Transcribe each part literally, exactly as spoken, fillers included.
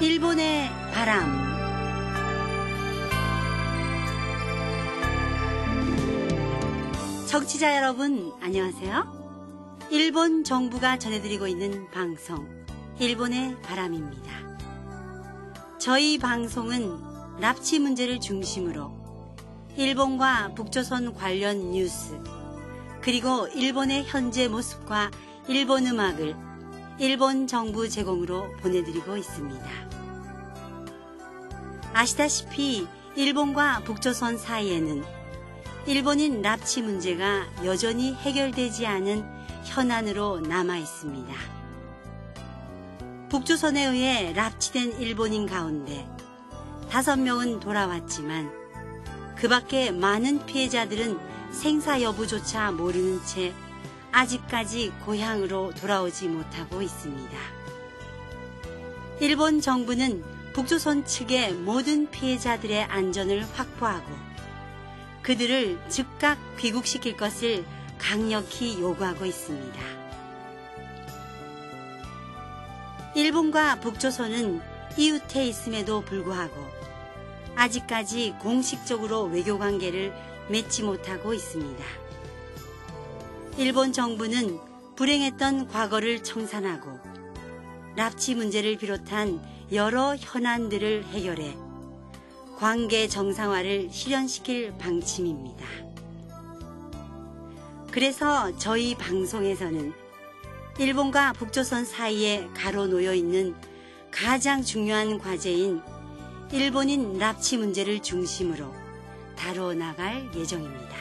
일본의 바람. 청취자 여러분, 안녕하세요. 일본 정부가 전해드리고 있는 방송, 일본의 바람입니다. 저희 방송은 납치 문제를 중심으로 일본과 북조선 관련 뉴스, 그리고 일본의 현재 모습과 일본 음악을 일본 정부 제공으로 보내드리고 있습니다. 아시다시피 일본과 북조선 사이에는 일본인 납치 문제가 여전히 해결되지 않은 현안으로 남아 있습니다. 북조선에 의해 납치된 일본인 가운데 다섯 명은 돌아왔지만 그 밖에 많은 피해자들은 생사 여부조차 모르는 채 아직까지 고향으로 돌아오지 못하고 있습니다. 일본 정부는 북조선 측의 모든 피해자들의 안전을 확보하고 그들을 즉각 귀국시킬 것을 강력히 요구하고 있습니다. 일본과 북조선은 이웃해 있음에도 불구하고 아직까지 공식적으로 외교관계를 맺지 못하고 있습니다. 일본 정부는 불행했던 과거를 청산하고 납치 문제를 비롯한 여러 현안들을 해결해 관계 정상화를 실현시킬 방침입니다. 그래서 저희 방송에서는 일본과 북조선 사이에 가로놓여 있는 가장 중요한 과제인 일본인 납치 문제를 중심으로 다뤄나갈 예정입니다.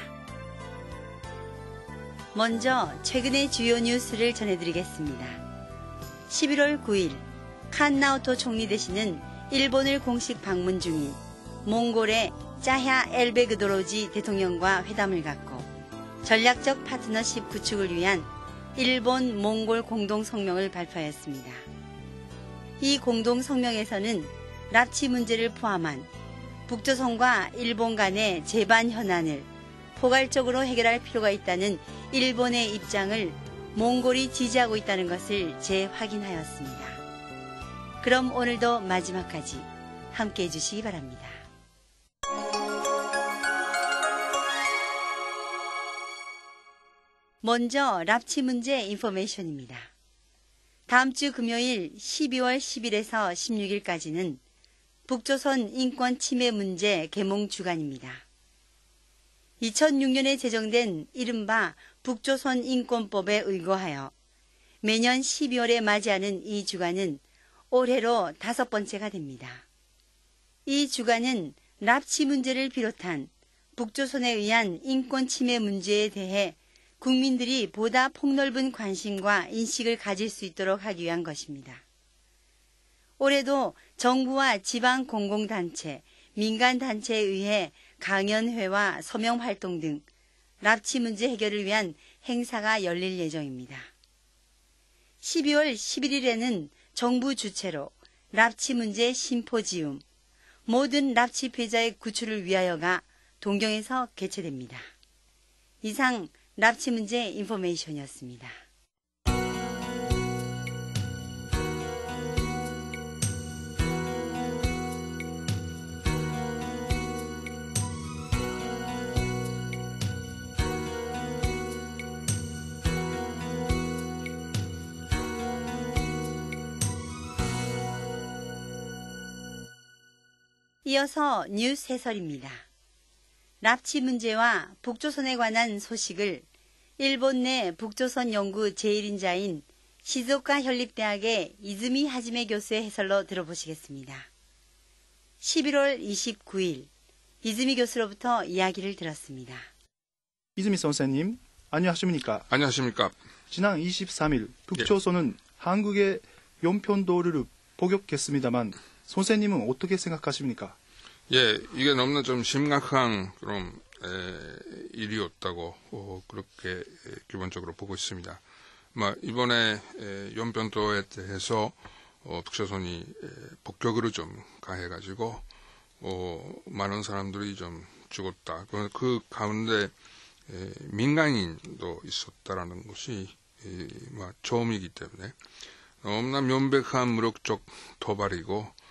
먼저 최근의 주요 뉴스를 전해드리겠습니다. 십일월 구일 칸나오토 총리 되시는 일본을 공식 방문 중인 몽골의 짜야 엘베그도로지 대통령과 회담을 갖고 전략적 파트너십 구축을 위한 일본 몽골 공동성명을 발표하였습니다. 이 공동성명에서는 납치 문제를 포함한 북조선과 일본 간의 재반 현안을 포괄적으로 해결할 필요가 있다는 일본의 입장을 몽골이 지지하고 있다는 것을 재확인하였습니다. 그럼 오늘도 마지막까지 함께해 주시기 바랍니다. 먼저 납치 문제 인포메이션입니다. 다음 주 금요일 십이월 십일에서 십육일까지는 북조선 인권 침해 문제 계몽 주간입니다. 이천육년에 제정된 이른바 북조선 인권법에 의거하여 매년 십이월에 맞이하는 이 주간은 올해로 다섯 번째가 됩니다. 이 주간은 납치 문제를 비롯한 북조선에 의한 인권 침해 문제에 대해 국민들이 보다 폭넓은 관심과 인식을 가질 수 있도록 하기 위한 것입니다. 올해도 정부와 지방 공공단체, 민간단체에 의해 강연회와 서명활동 등 납치 문제 해결을 위한 행사가 열릴 예정입니다. 십이월 십일일에는 정부 주최로 납치 문제 심포지움, 모든 납치 피해자의 구출을 위하여가 동경에서 개최됩니다. 이상 납치 문제 인포메이션이었습니다. 이어서 뉴스 해설입니다. 납치 문제와 북조선에 관한 소식을 일본 내 북조선 연구 제일 인자인 시즈오카 현립대학의 이즈미 하지메 교수의 해설로 들어보시겠습니다. 십일월 이십구일 이즈미 교수로부터 이야기를 들었습니다. 이즈미 선생님, 안녕하십니까? 안녕하십니까? 지난 이십삼일 북조선은 예. 한국의 연평도를 복역했습니다만 선생님은 어떻게 생각하십니까? 예, 이게 너무나 좀 심각한 그런 에, 일이었다고 어, 그렇게 에, 기본적으로 보고 있습니다. 뭐, 이번에 에, 연평도에 대해서 어, 북조선이 에, 폭격으로 좀 가해가지고 어, 많은 사람들이 좀 죽었다. 그, 그 가운데 에, 민간인도 있었다라는 것이 에, 뭐, 처음이기 때문에 너무나 명백한 무력적 도발이고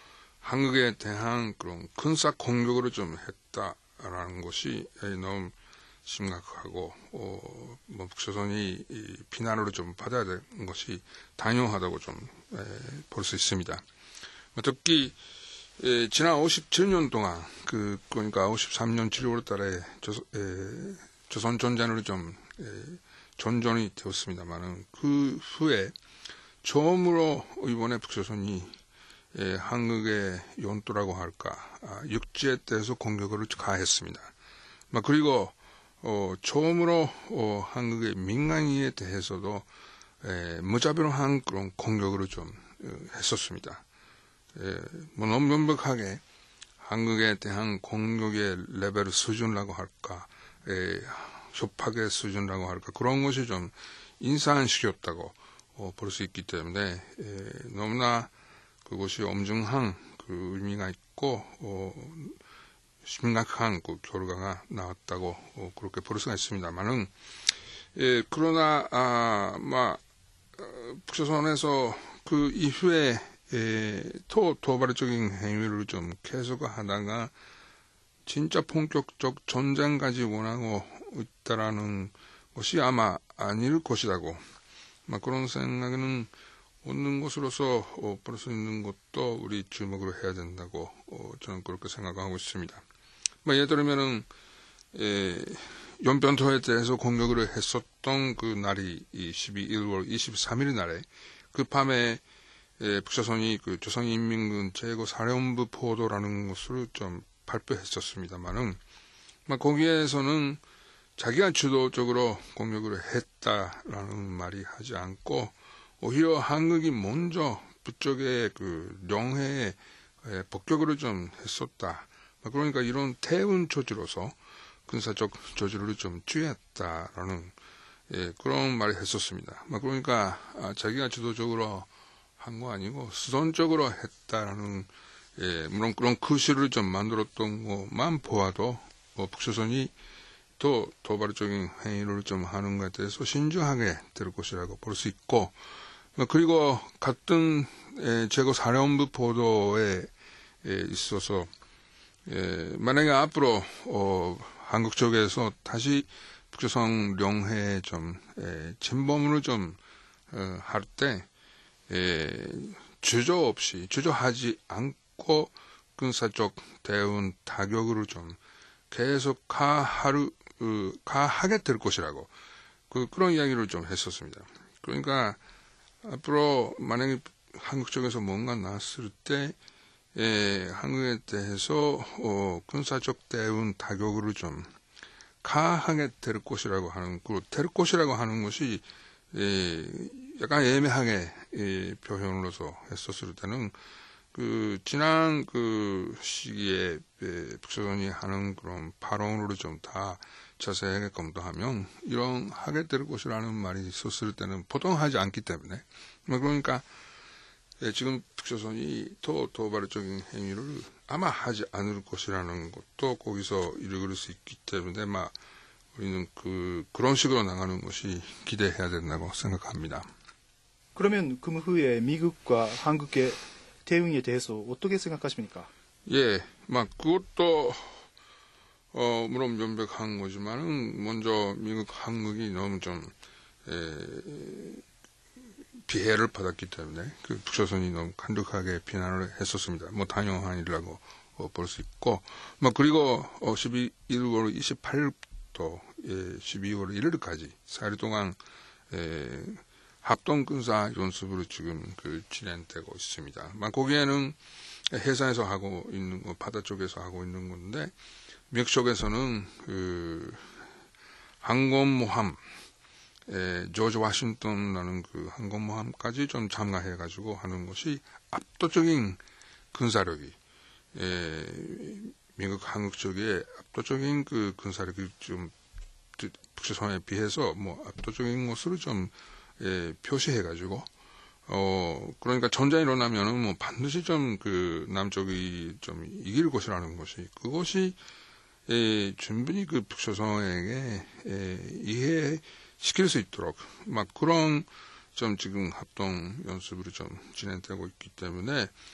한국에 대한 그런 군사 공격으로 좀 했다라는 것이 너무 심각하고 어, 뭐 북조선이 이 비난으로 좀 받아야 되는 것이 당연하다고 좀 볼 수 있습니다. 특히 에, 지난 오십칠 년 동안 그 그러니까 오십삼 년 칠월 달에 조선, 에, 조선 전쟁으로 좀 에, 전전이 되었습니다만은 그 후에 처음으로 이번에 북조선이 에, 한국의 연도라고 할까 아, 육지에 대해서 공격을 가했습니다. 막 그리고 어, 처음으로 어, 한국의 민간인에 대해서도 에, 무자비로한 그런 공격을 좀 어, 했었습니다. 에, 뭐 너무 명백하게 한국에 대한 공격의 레벨 수준이라고 할까, 에, 협박의 수준이라고 할까 그런 것이 좀 인상시켰다고 어, 볼 수 있기 때문에 에, 너무나 그것이 엄중한 그 의미가 있고 어, 심각한 그 결과가 나왔다고 어, 그렇게 볼 수가 있습니다만은 예, 그러나 아, 막 어, 북조선에서 그 이후에 예, 또 도발적인 행위를 좀 계속하다가 진짜 본격적 전쟁까지 원하고 있다라는 것이 아마 아닐 것이라고 막 그런 생각은 없는 것으로서 어, 볼 수 있는 것도 우리 주목을 해야 된다고 어, 저는 그렇게 생각하고 있습니다. 뭐 예를 들면은 예, 연변도에 대해서 공격을 했었던 그 날이 이 십이월 이십삼 일 날에 그 밤에 예, 북조선이 그 조선인민군 제거사령부 보도라는 것을 좀 발표했었습니다만은 막 거기에서는 자기가 주도적으로 공격을 했다라는 말이 하지 않고 오히려 한국이 먼저 북쪽의 그 영해에 폭격을 좀 했었다. 그러니까 이런 태운 조치로서 군사적 조치를 좀 취했다라는 예, 그런 말을 했었습니다. 그러니까 아, 자기가 주도적으로 한 거 아니고 수선적으로 했다라는 예, 물론 그런 구실을 좀 만들었던 것만 보아도 뭐 북조선이 또 도발적인 행위를 좀 하는 것에 대해서 신중하게 될 것이라고 볼 수 있고 그리고 같은 예, 제거사령부 보도에 예, 있어서 예, 만약에 앞으로 어, 한국 쪽에서 다시 북조선 영해에 좀 예, 침범을 좀 어, 할 때 예, 주저 없이 주저하지 않고 군사적 대응 타격으로 좀 계속 가하루 어, 가하게 될 것이라고 그 그런 이야기를 좀 했었습니다. 그러니까 앞으로 만약에 한국 쪽에서 뭔가 나왔을 때 예, 한국에 대해서 어, 군사적 대응 타격으로 좀 가하게 될 것이라고 하는 그 될 것이라고 하는 것이 예, 약간 애매하게 예, 표현으로서 했었을 때는 그 지난 그 시기에 예, 북조선이 하는 그런 발언으로 좀 다 자세하게 검토하면 이런 하게 될 것이라는 말이 있었을 때는 보통 하지 않기 때문에 그러니까 예, 지금 북조선이 더 도발적인 행위를 아마 하지 않을 것이라는 것도 거기서 읽을 수 있기 때문에 막 우리는 그 그런 식으로 나가는 것이 기대해야 된다고 생각합니다. 그러면 그 후에 미국과 한국의 대응에 대해서 어떻게 생각하십니까? 예, 막 그것도 어 물론 명백한 거지만은 먼저 미국, 한국이 너무 좀 에, 피해를 받았기 때문에 그 북조선이 너무 간독하게 비난을 했었습니다. 뭐 당연한 일이라고 어, 볼 수 있고, 뭐 그리고 어, 십이월 이십팔 일부터 예, 십이월 일 일까지 사 일 동안 에, 합동 군사 연습으로 지금 그 진행되고 있습니다. 막 거기에는 해상에서 하고 있는 거, 바다 쪽에서 하고 있는 건데 미국 쪽에서는 그 항공모함 에, 조지 워싱턴이라는 그 항공모함까지 좀 참가해가지고 하는 것이 압도적인 군사력이, 에, 미국, 한국 쪽에 압도적인 그 군사력이 좀, 북조선에 비해서 뭐 압도적인 것으로 좀, 에, 표시해가지고, 어, 그러니까 전쟁이 일어나면은 뭐 반드시 좀 그 남쪽이 좀 이길 것이라는 것이, 그것이, 에, 충분히 그 북조선에게, 에, 이해, 시킬 수 있도록 막 그런 좀 지금 합동 연습으로 좀 진행되고 있기 때문에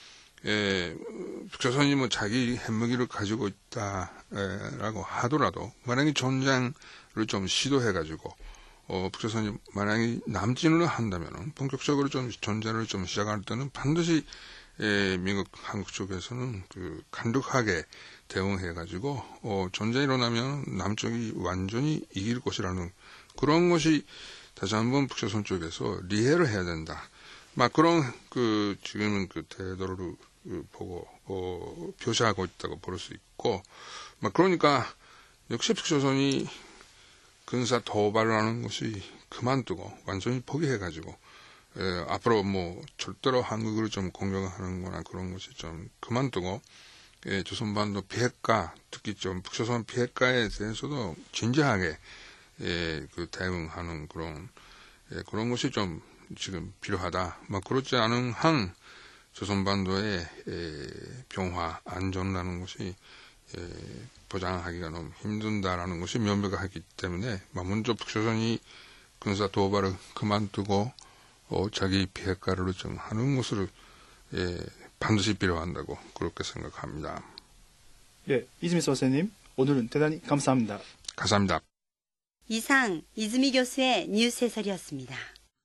예, 북조선이 뭐 자기 핵무기를 가지고 있다라고 하더라도 만약에 전쟁을 좀 시도해가지고 어, 북조선이 만약에 남진을 한다면은 본격적으로 좀 전쟁을 좀 시작할 때는 반드시 예, 미국, 한국 쪽에서는 그 간독하게 대응해가지고 어, 전쟁이 일어나면 남쪽이 완전히 이길 것이라는 그런 것이 다시 한번 북조선 쪽에서 리해를 해야 된다. 막 그런 그 지금은 그 태도를 보고 어, 표시하고 있다고 볼 수 있고, 막 그러니까 역시 북조선이 군사 도발을 하는 것이 그만두고 완전히 포기해가지고 에, 앞으로 뭐 절대로 한국을 좀 공격하는 거나 그런 것이 좀 그만두고 예, 조선반도 비핵화, 특히 좀 북조선 비핵화에 대해서도 진지하게 예, 그 대응하는 그런 예, 그런 것이 좀 지금 필요하다. 막 그렇지 않은 한 조선반도의 예, 평화, 안전이라는 것이 예, 보장하기가 너무 힘든다라는 것이 명백하기 때문에 먼저 북조선이 군사 도발을 그만두고 어, 자기 비핵화를 좀 하는 것을 예, 반드시 필요한다고 그렇게 생각합니다. 예, 이즈미 선생님, 오늘은 대단히 감사합니다. 감사합니다. 이상 이즈미 교수의 뉴스 해설이었습니다.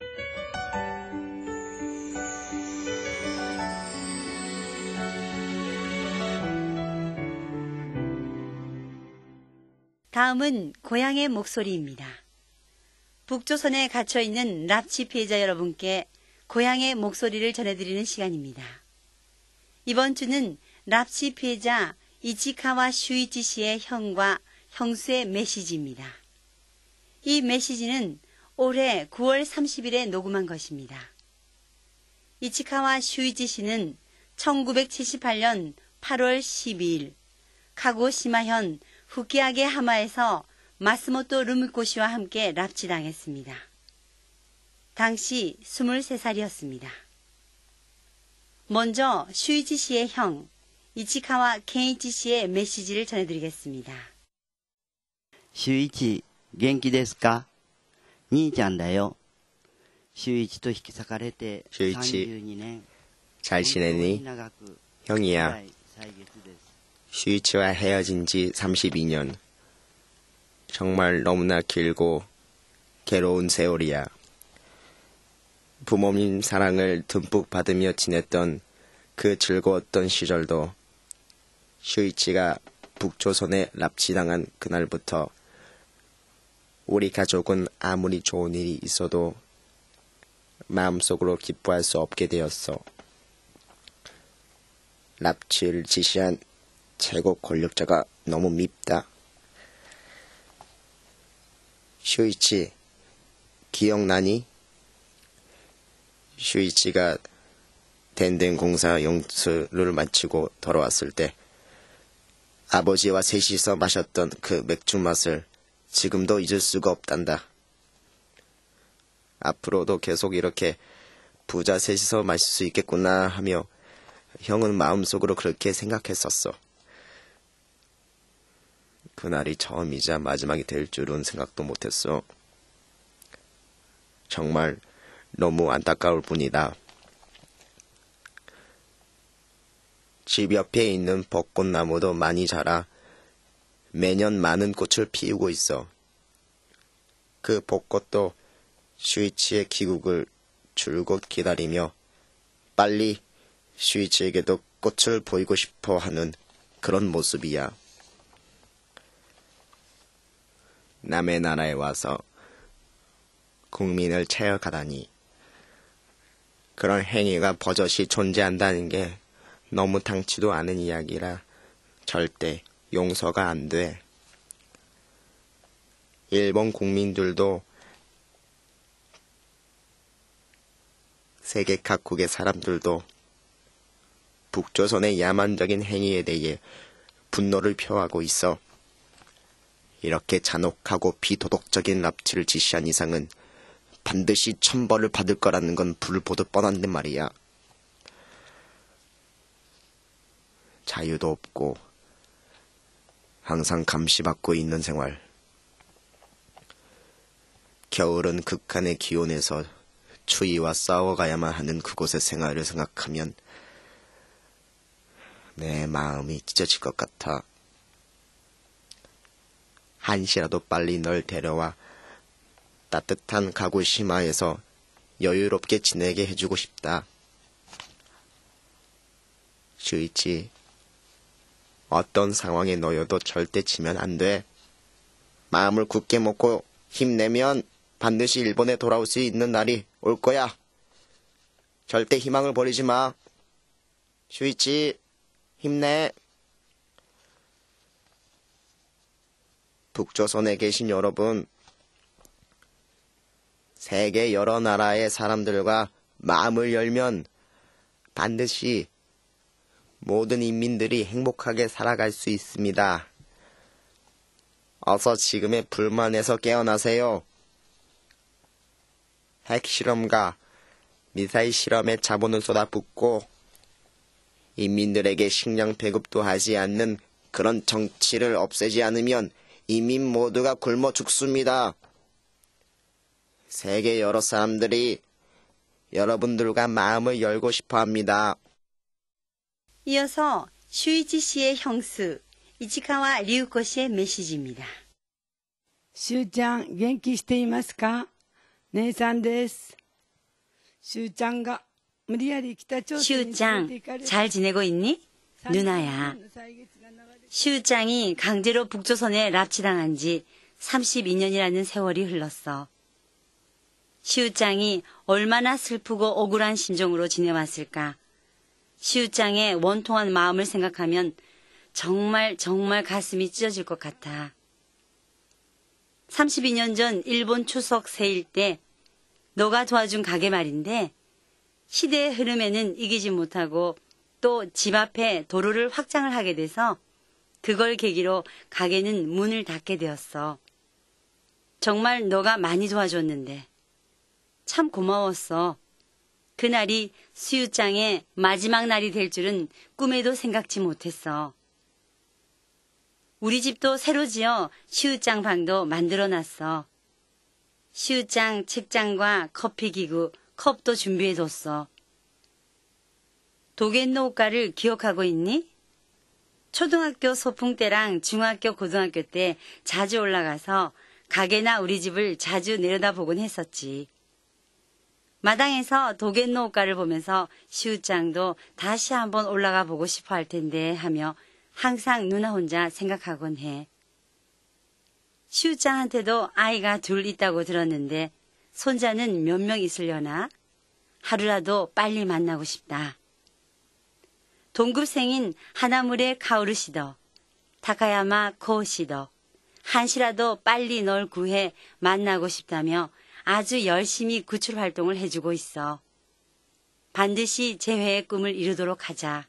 다음은 고향의 목소리입니다. 북조선에 갇혀있는 납치 피해자 여러분께 고향의 목소리를 전해드리는 시간입니다. 이번 주는 납치 피해자 이치카와 슈이치 씨의 형과 형수의 메시지입니다. 이 메시지는 올해 구월 삼십일에 녹음한 것입니다. 이치카와 슈이치 씨는 천구백칠십팔년 팔월 십이일 카고시마현 후키아게 하마에서 마스모토 루미코 씨와 함께 납치당했습니다. 당시 스물세 살이었습니다. 먼저 슈이치 씨의 형 이치카와 켄이치 씨의 메시지를 전해드리겠습니다. 슈이치, 元気ですか? 兄ちゃんだよ. 슈이치と引き裂かれて 삼십이 년. 잘 지내니? 형이야. 슈이치와 헤어진 지 삼십이 년. 정말 너무나 길고 괴로운 세월이야. 부모님 사랑을 듬뿍 받으며 지냈던 그 즐거웠던 시절도 슈이치가 북조선에 납치당한 그날부터 우리 가족은 아무리 좋은 일이 있어도 마음속으로 기뻐할 수 없게 되었어. 납치를 지시한 최고 권력자가 너무 밉다. 슈이치, 기억나니? 슈이치가 덴덴 공사 용수를 마치고 돌아왔을 때 아버지와 셋이서 마셨던 그 맥주 맛을 지금도 잊을 수가 없단다. 앞으로도 계속 이렇게 부자 셋이서 마실 수 있겠구나 하며 형은 마음속으로 그렇게 생각했었어. 그날이 처음이자 마지막이 될 줄은 생각도 못했어. 정말 너무 안타까울 뿐이다. 집 옆에 있는 벚꽃나무도 많이 자라 매년 많은 꽃을 피우고 있어. 그 벚꽃도 슈이치의 귀국을 줄곧 기다리며 빨리 슈이치에게도 꽃을 보이고 싶어 하는 그런 모습이야. 남의 나라에 와서 국민을 체역하다니. 그런 행위가 버젓이 존재한다는 게 너무 당치도 않은 이야기라 절대 용서가 안 돼. 일본 국민들도 세계 각국의 사람들도 북조선의 야만적인 행위에 대해 분노를 표하고 있어. 이렇게 잔혹하고 비도덕적인 납치를 지시한 이상은 반드시 천벌을 받을 거라는 건 불을 보듯 뻔한데 말이야. 자유도 없고 항상 감시받고 있는 생활. 겨울은 극한의 기온에서 추위와 싸워가야만 하는 그곳의 생활을 생각하면 내 마음이 찢어질 것 같아. 한시라도 빨리 널 데려와 따뜻한 가고시마에서 여유롭게 지내게 해주고 싶다. 슈이치, 어떤 상황에 놓여도 절대 지면 안 돼. 마음을 굳게 먹고 힘내면 반드시 일본에 돌아올 수 있는 날이 올 거야. 절대 희망을 버리지 마. 슈이치, 힘내. 북조선에 계신 여러분, 세계 여러 나라의 사람들과 마음을 열면 반드시 모든 인민들이 행복하게 살아갈 수 있습니다. 어서 지금의 불만에서 깨어나세요. 핵실험과 미사일 실험에 자본을 쏟아붓고 인민들에게 식량 배급도 하지 않는 그런 정치를 없애지 않으면 인민 모두가 굶어 죽습니다. 세계 여러 사람들이 여러분들과 마음을 열고 싶어 합니다. 이어서 슈이치 씨의 형수 이치카와 리우코 씨의 메시지입니다. しゅうちゃん、元気していますか？姉さんです。しゅうちゃんが無理やり北朝鮮に連れて行かれ 슈짱, 잘 지내고 있니? 누나야. 슈짱이 강제로 북조선에 납치당한 지 삼십이 년이라는 세월이 흘렀어. 슈짱이 얼마나 슬프고 억울한 심정으로 지내왔을까. 슈짱의 원통한 마음을 생각하면 정말 정말 가슴이 찢어질 것 같아. 삼십이 년 전 일본 추석 세일 때 너가 도와준 가게 말인데 시대의 흐름에는 이기지 못하고 또 집 앞에 도로를 확장을 하게 돼서 그걸 계기로 가게는 문을 닫게 되었어. 정말 너가 많이 도와줬는데 참 고마웠어. 그날이 수유짱의 마지막 날이 될 줄은 꿈에도 생각지 못했어. 우리 집도 새로 지어 슈짱 방도 만들어놨어. 슈짱 책장과 커피기구, 컵도 준비해뒀어. 도겐노 오카를 기억하고 있니? 초등학교 소풍 때랑 중학교, 고등학교 때 자주 올라가서 가게나 우리 집을 자주 내려다보곤 했었지. 마당에서 도겐노 오카를 보면서 슈짱도 다시 한번 올라가 보고 싶어 할 텐데 하며 항상 누나 혼자 생각하곤 해. 슈짱한테도 아이가 둘 있다고 들었는데 손자는 몇 명 있으려나? 하루라도 빨리 만나고 싶다. 동급생인 하나무레 카오루 시더, 타카야마 코 시더, 한시라도 빨리 널 구해 만나고 싶다며 아주 열심히 구출 활동을 해주고 있어. 반드시 재회의 꿈을 이루도록 하자.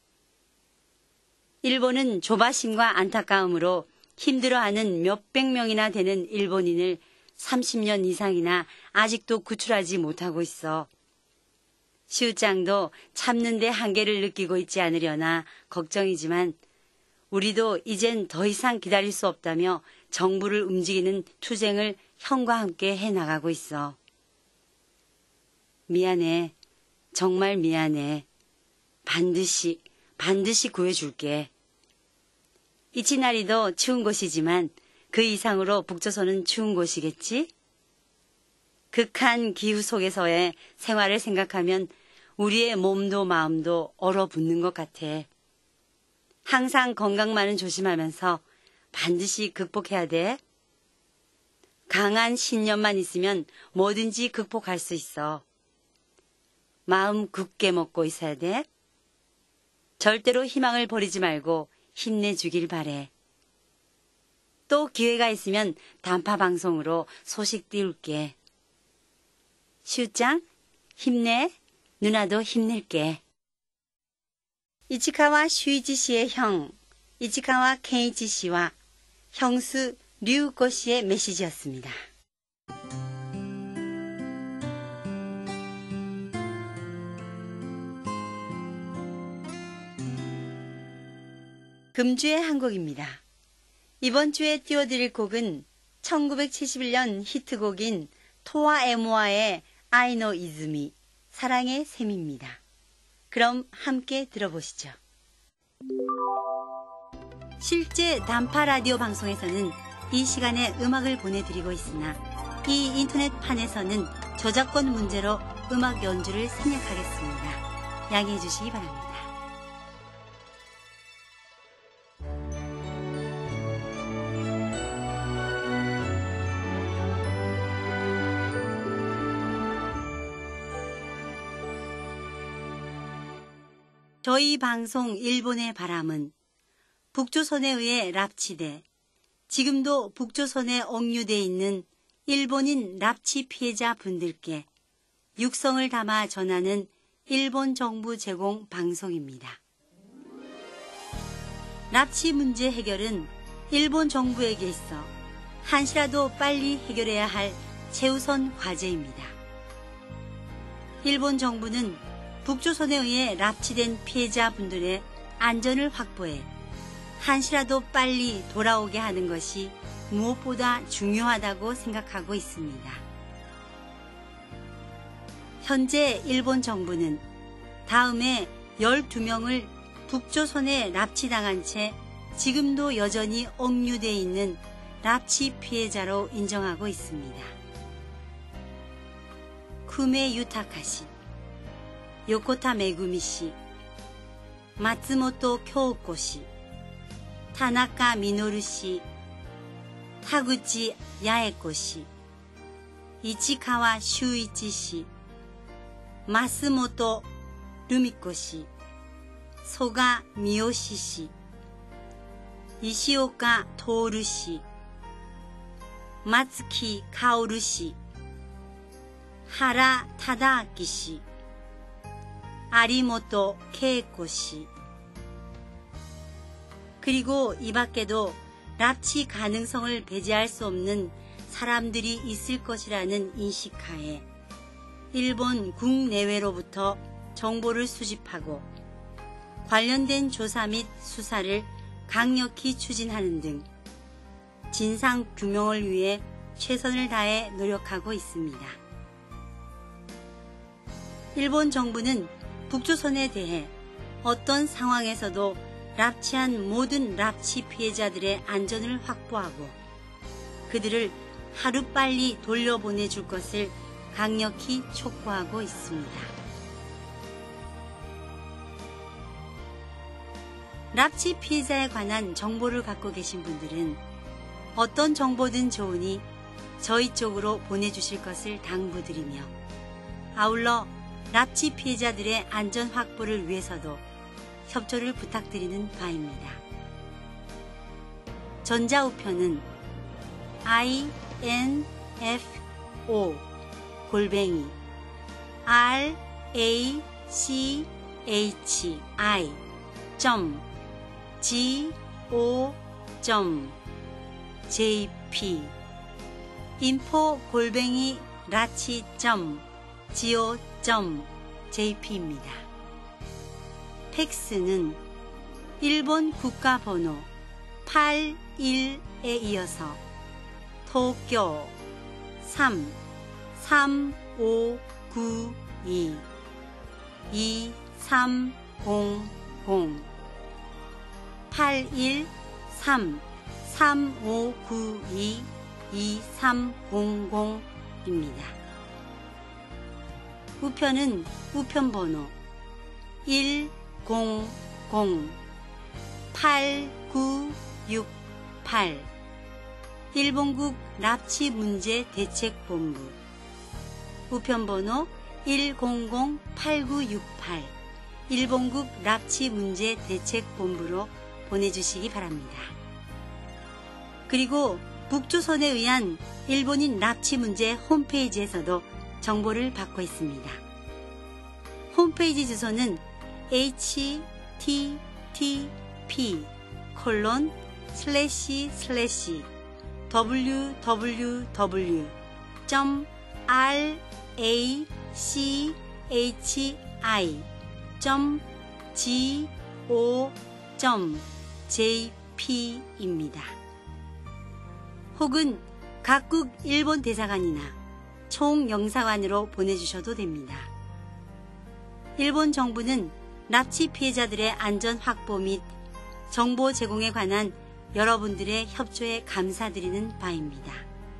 일본은 조바심과 안타까움으로 힘들어하는 몇백 명이나 되는 일본인을 삼십 년 이상이나 아직도 구출하지 못하고 있어. 슈짱도 참는 데 한계를 느끼고 있지 않으려나 걱정이지만 우리도 이젠 더 이상 기다릴 수 없다며 정부를 움직이는 투쟁을 형과 함께 해나가고 있어. 미안해. 정말 미안해. 반드시, 반드시 구해줄게. 이치나리도 추운 곳이지만 그 이상으로 북조선은 추운 곳이겠지? 극한 기후 속에서의 생활을 생각하면 우리의 몸도 마음도 얼어붙는 것 같아. 항상 건강만은 조심하면서 반드시 극복해야 돼. 강한 신념만 있으면 뭐든지 극복할 수 있어. 마음 굳게 먹고 있어야 돼. 절대로 희망을 버리지 말고 힘내주길 바래. 또 기회가 있으면 단파 방송으로 소식 띄울게. 슈짱, 힘내. 누나도 힘낼게. 이치카와 슈이지 씨의 형, 이치카와 케이지 씨와 형수 류우코 씨의 메시지였습니다. 금주의 한 곡입니다. 이번 주에 띄워드릴 곡은 천구백칠십일 년 히트곡인 토와 에모아의 아이노 이즈미, 사랑의 셈입니다. 그럼 함께 들어보시죠. 실제 단파 라디오 방송에서는 이 시간에 음악을 보내드리고 있으나 이 인터넷판에서는 저작권 문제로 음악 연주를 생략하겠습니다. 양해해 주시기 바랍니다. 저희 방송 일본의 바람은 북조선에 의해 납치돼 지금도 북조선에 억류돼 있는 일본인 납치 피해자 분들께 육성을 담아 전하는 일본 정부 제공 방송입니다. 납치 문제 해결은 일본 정부에게 있어 한시라도 빨리 해결해야 할 최우선 과제입니다. 일본 정부는 북조선에 의해 납치된 피해자분들의 안전을 확보해 한시라도 빨리 돌아오게 하는 것이 무엇보다 중요하다고 생각하고 있습니다. 현재 일본 정부는 다음에 열두 명을 북조선에 납치당한 채 지금도 여전히 억류돼 있는 납치 피해자로 인정하고 있습니다. 쿠메 유타카 씨, 요코타 메구미 씨, 마츠모토 교우코 씨, 타나카 미노루 씨, 타구치 야에코 씨, 이치카와 슈이치 씨, 마스모토 루미코 씨, 소가 미요시 씨, 이시오카 토오루 씨, 마츠키 카오루 씨, 하라 타다아키 씨, 아리모토 케이코 씨, 그리고 이 밖에도 납치 가능성을 배제할 수 없는 사람들이 있을 것이라는 인식하에 일본 국내외로부터 정보를 수집하고 관련된 조사 및 수사를 강력히 추진하는 등 진상 규명을 위해 최선을 다해 노력하고 있습니다. 일본 정부는 북조선에 대해 어떤 상황에서도 납치한 모든 납치 피해자들의 안전을 확보하고 그들을 하루빨리 돌려보내줄 것을 강력히 촉구하고 있습니다. 납치 피해자에 관한 정보를 갖고 계신 분들은 어떤 정보든 좋으니 저희 쪽으로 보내주실 것을 당부드리며 아울러 납치 피해자들의 안전 확보를 위해서도 협조를 부탁드리는 바입니다. 전자우편은 아이엔에프오 골뱅이 라치 점 지오 점 제이피 인포 골뱅이 라치 점 지오 점 제이피입니다. 팩스는 일본 국가번호 팔십일에 이어서 도쿄 삼 삼오구이 이삼공공 팔일 삼 삼오구이 이삼공공입니다. 우편은 우편번호 일공공 팔구육팔 일본국 납치문제대책본부 우편번호 일공공 팔구육팔 일본국 납치문제대책본부로 보내주시기 바랍니다. 그리고 북조선에 의한 일본인 납치 문제 홈페이지에서도 정보를 받고 있습니다. 홈페이지 주소는 에이치티티피 콜론 슬래시 슬래시 더블유더블유더블유 점 라치 점 지오 점 제이피입니다. 혹은 각국 일본 대사관이나 총영사관으로 보내주셔도 됩니다. 일본 정부는 납치 피해자들의 안전 확보 및 정보 제공에 관한 여러분들의 협조에 감사드리는 바입니다.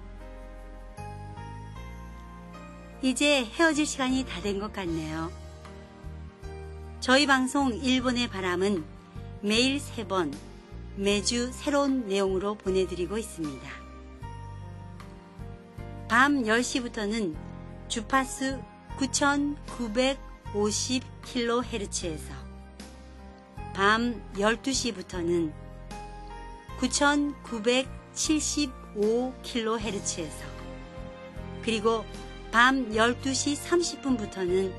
이제 헤어질 시간이 다 된 것 같네요. 저희 방송 일본의 바람은 매일 세 번, 매주 새로운 내용으로 보내드리고 있습니다. 밤 열 시부터는 주파수 구천구백오십 킬로헤르츠에서 밤 열두 시부터는 구천구백칠십오 킬로헤르츠에서 그리고 밤 열두 시 삼십 분부터는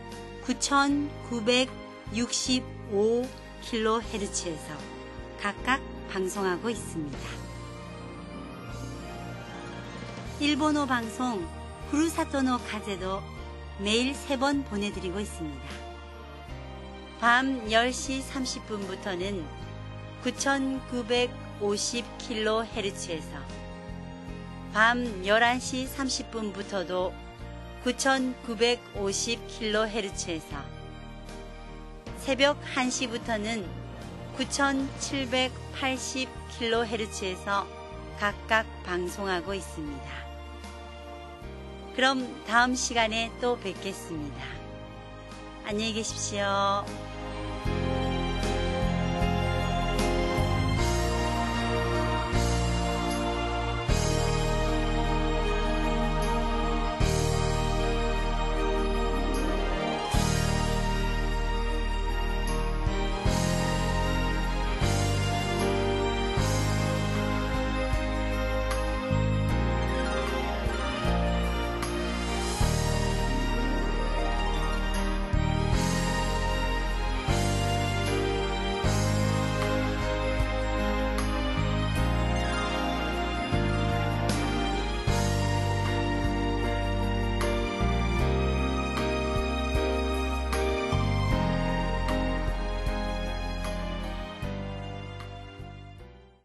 구천구백육십오 킬로헤르츠에서 각각 방송하고 있습니다. 일본어 방송 후루사토노 카제도 매일 세 번 보내드리고 있습니다. 밤 열 시 삼십 분부터는 구천구백오십 킬로헤르츠에서 밤 열한 시 삼십 분부터도 구천구백오십 킬로헤르츠에서 새벽 한 시부터는 구천칠백팔십 킬로헤르츠에서 각각 방송하고 있습니다. 그럼 다음 시간에 또 뵙겠습니다. 안녕히 계십시오.